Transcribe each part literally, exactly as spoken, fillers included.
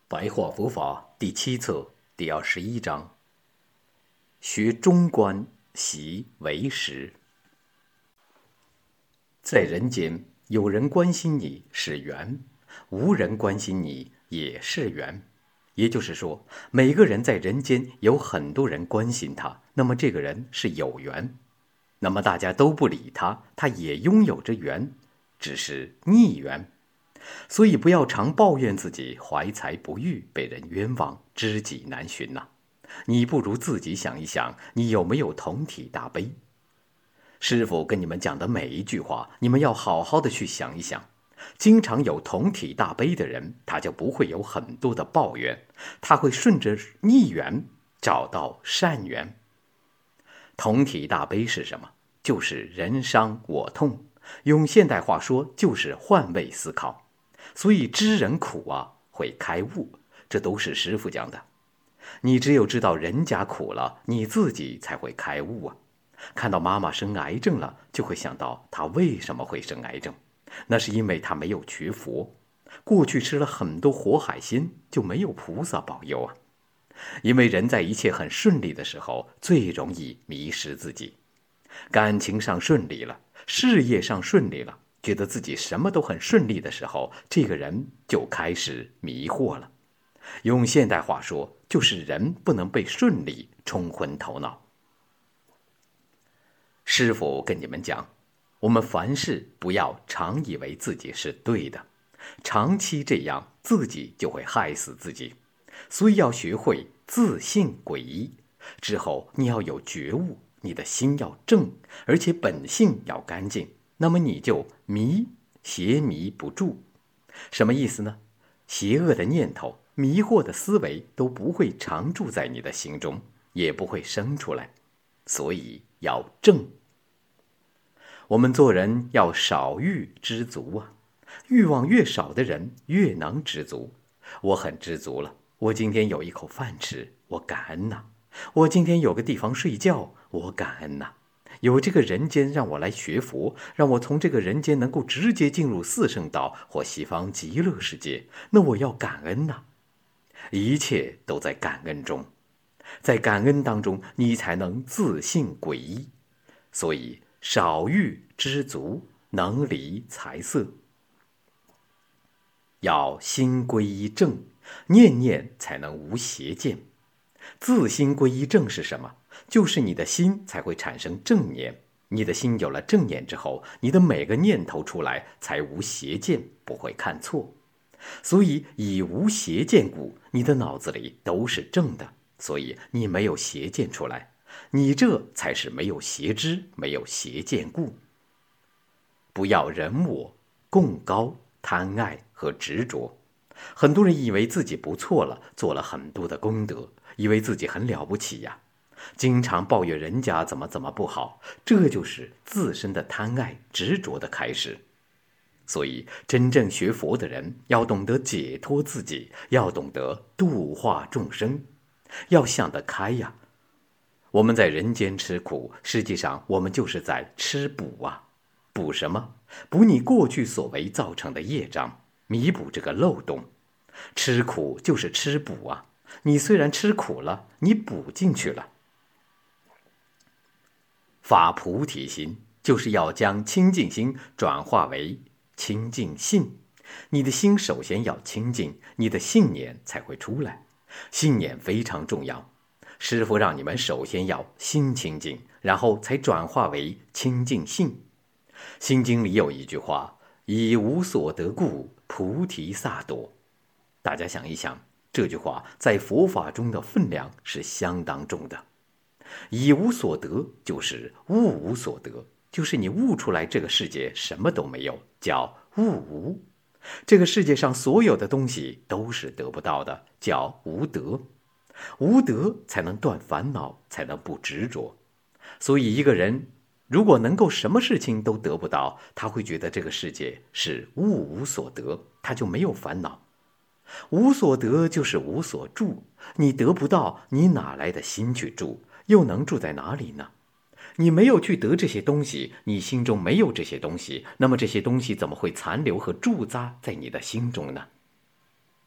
白话佛法第七册第二十一章：学中观，习为实。在人间，有人关心你是缘，无人关心你也是缘。也就是说，每个人在人间有很多人关心他，那么这个人是有缘。那么大家都不理他，他也拥有着缘，只是逆缘。所以不要常抱怨自己怀才不遇，被人冤枉，知己难寻呐、啊。你不如自己想一想，你有没有同体大悲？师父跟你们讲的每一句话，你们要好好的去想一想。经常有同体大悲的人，他就不会有很多的抱怨，他会顺着逆缘找到善缘。同体大悲是什么？就是人伤我痛，用现代话说就是换位思考。所以知人苦啊，会开悟，这都是师父讲的。你只有知道人家苦了，你自己才会开悟啊。看到妈妈生癌症了，就会想到她为什么会生癌症，那是因为她没有学佛，过去吃了很多活海鲜，就没有菩萨保佑啊。因为人在一切很顺利的时候，最容易迷失自己。感情上顺利了，事业上顺利了，觉得自己什么都很顺利的时候，这个人就开始迷惑了。用现代话说，就是人不能被顺利冲昏头脑。师父跟你们讲，我们凡事不要常以为自己是对的，长期这样自己就会害死自己。所以要学会自信归一，之后你要有觉悟，你的心要正，而且本性要干净，那么你就迷邪迷不住。什么意思呢？邪恶的念头、迷惑的思维都不会常住在你的心中，也不会生出来。所以要正。我们做人要少欲知足啊，欲望越少的人越能知足。我很知足了，我今天有一口饭吃，我感恩呐、啊。我今天有个地方睡觉，我感恩呐、啊。有这个人间让我来学佛，让我从这个人间能够直接进入四圣道或西方极乐世界，那我要感恩呐、啊。一切都在感恩中，在感恩当中，你才能自信归一。所以少欲知足，能离财色。要心归一正，念念才能无邪见。自心归一正是什么？就是你的心才会产生正念。你的心有了正念之后，你的每个念头出来才无邪见，不会看错。所以以无邪见故，你的脑子里都是正的，所以你没有邪见出来，你这才是没有邪知，没有邪见故。不要人我、共高、贪爱和执着。很多人以为自己不错了，做了很多的功德，以为自己很了不起呀，经常抱怨人家怎么怎么不好，这就是自身的贪爱执着的开始。所以真正学佛的人要懂得解脱自己，要懂得度化众生，要想得开呀。我们在人间吃苦，实际上我们就是在吃补啊。补什么？补你过去所为造成的业障，弥补这个漏洞。吃苦就是吃补啊，你虽然吃苦了，你补进去了。发菩提心，就是要将清净心转化为清净信。你的心首先要清净，你的信念才会出来。信念非常重要，师父让你们首先要心清净，然后才转化为清净信。心经里有一句话，以无所得故，菩提萨埵。大家想一想，这句话在佛法中的分量是相当重的。以无所得就是物无所得，就是你悟出来这个世界什么都没有，叫物无。这个世界上所有的东西都是得不到的，叫无得。无得才能断烦恼，才能不执着。所以一个人如果能够什么事情都得不到，他会觉得这个世界是物无所得，他就没有烦恼。无所得就是无所住，你得不到，你哪来的心去住？又能住在哪里呢？你没有去得这些东西，你心中没有这些东西，那么这些东西怎么会残留和驻扎在你的心中呢？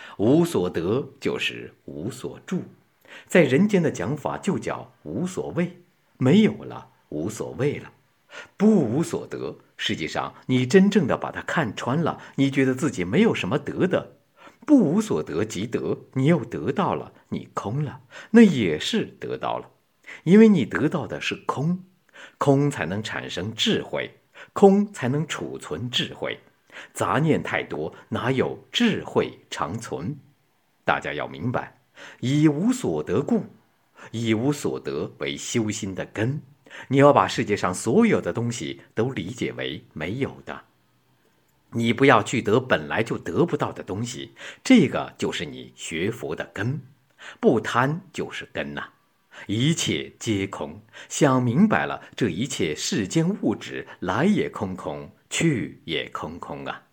无所得就是无所住，在人间的讲法就叫无所谓，没有了，无所谓了。不无所得，实际上你真正的把它看穿了，你觉得自己没有什么得的。不无所得即得，你又得到了，你空了，那也是得到了，因为你得到的是空，空才能产生智慧，空才能储存智慧。杂念太多，哪有智慧长存？大家要明白，以无所得故，以无所得为修心的根。你要把世界上所有的东西都理解为没有的，你不要去得本来就得不到的东西，这个就是你学佛的根。不贪就是根呐、啊，一切皆空。想明白了，这一切世间物质来也空空，去也空空啊。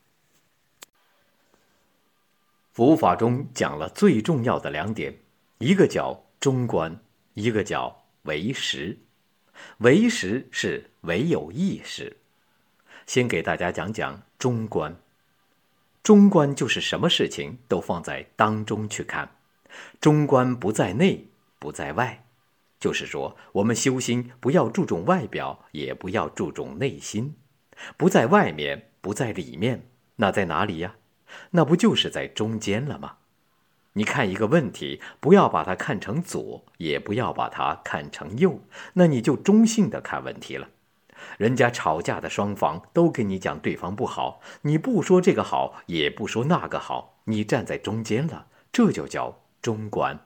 佛法中讲了最重要的两点，一个叫中观，一个叫唯识。唯识是唯有意识。先给大家讲讲中观。中观就是什么事情都放在当中去看，中观不在内，不在外。就是说，我们修心不要注重外表，也不要注重内心，不在外面，不在里面，那在哪里呀？那不就是在中间了吗？你看一个问题，不要把它看成左，也不要把它看成右，那你就中性的看问题了。人家吵架的双方都跟你讲对方不好，你不说这个好，也不说那个好，你站在中间了，这就叫中观。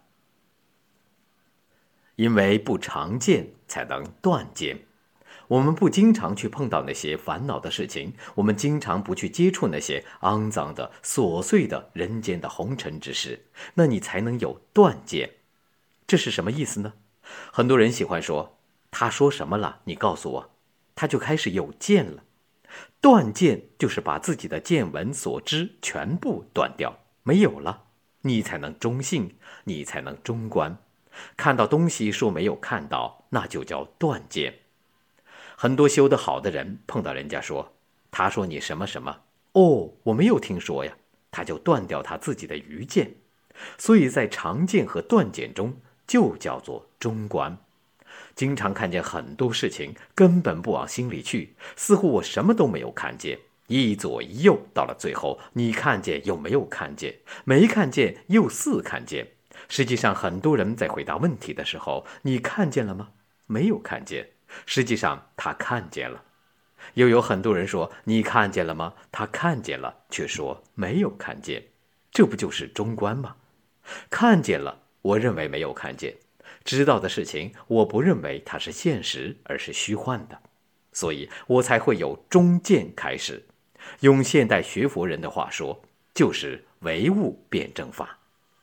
因为不常见才能断见，我们不经常去碰到那些烦恼的事情，我们经常不去接触那些肮脏的琐碎的人间的红尘之事，那你才能有断见。这是什么意思呢？很多人喜欢说，他说什么了，你告诉我，他就开始有见了。断见就是把自己的见闻所知全部断掉，没有了，你才能中性，你才能中观。看到东西说没有看到，那就叫断见。很多修得好的人碰到人家说，他说你什么什么，哦，我没有听说呀，他就断掉他自己的愚见。所以在常见和断见中就叫做中观。经常看见很多事情根本不往心里去，似乎我什么都没有看见，一左一右，到了最后你看见又没有看见，没看见又似看见。实际上很多人在回答问题的时候，你看见了吗？没有看见，实际上他看见了。又有很多人说，你看见了吗？他看见了，却说没有看见。这不就是中观吗？看见了，我认为没有看见，知道的事情我不认为它是现实，而是虚幻的，所以我才会有中见开始。用现代学佛人的话说，就是唯物辩证法。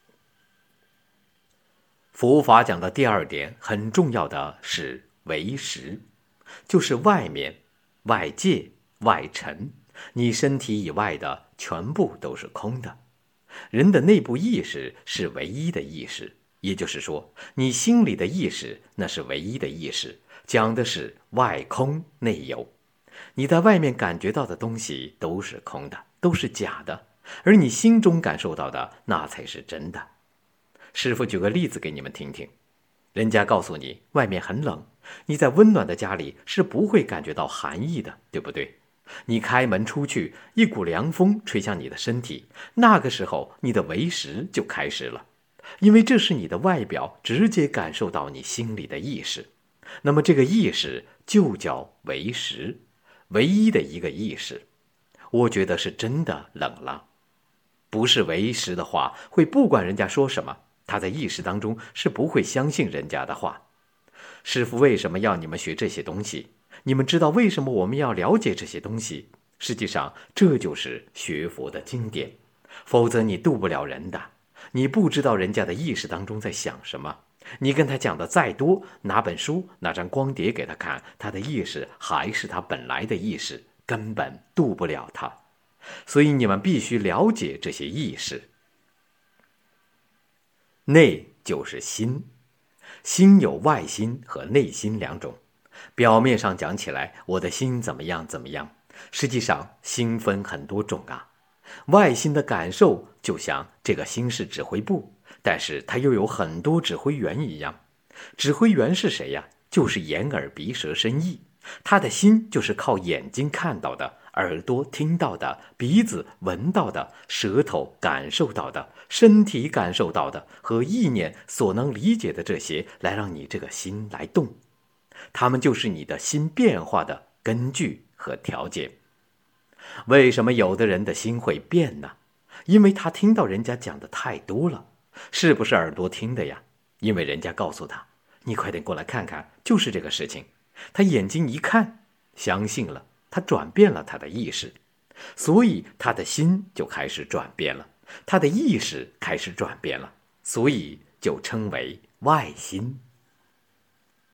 佛法讲的第二点很重要的是唯识，就是外面、外界、外尘，你身体以外的全部都是空的。人的内部意识是唯一的意识，也就是说，你心里的意识那是唯一的意识，讲的是外空内有。你在外面感觉到的东西都是空的，都是假的，而你心中感受到的那才是真的。师父举个例子给你们听听，人家告诉你外面很冷，你在温暖的家里是不会感觉到寒意的，对不对？你开门出去，一股凉风吹向你的身体，那个时候你的唯识就开始了，因为这是你的外表直接感受到你心里的意识，那么这个意识就叫唯识，唯一的一个意识。我觉得是真的冷了，不是唯识的话，会不管人家说什么，他在意识当中是不会相信人家的话。师父为什么要你们学这些东西？你们知道为什么我们要了解这些东西？实际上这就是学佛的经典，否则你渡不了人的。你不知道人家的意识当中在想什么，你跟他讲的再多，拿本书拿张光碟给他看，他的意识还是他本来的意识，根本渡不了他。所以你们必须了解这些意识。内就是心，心有外心和内心两种。表面上讲起来，我的心怎么样怎么样，实际上心分很多种啊。外心的感受就像这个心是指挥部，但是它又有很多指挥员一样。指挥员是谁呀？就是眼耳鼻舌身意。他的心就是靠眼睛看到的，耳朵听到的，鼻子闻到的，舌头感受到的，身体感受到的，和意念所能理解的这些，来让你这个心来动。它们就是你的心变化的根据和条件。为什么有的人的心会变呢？因为他听到人家讲的太多了。是不是耳朵听的呀？因为人家告诉他，你快点过来看看，就是这个事情。他眼睛一看，相信了，他转变了他的意识，所以他的心就开始转变了，他的意识开始转变了，所以就称为外心。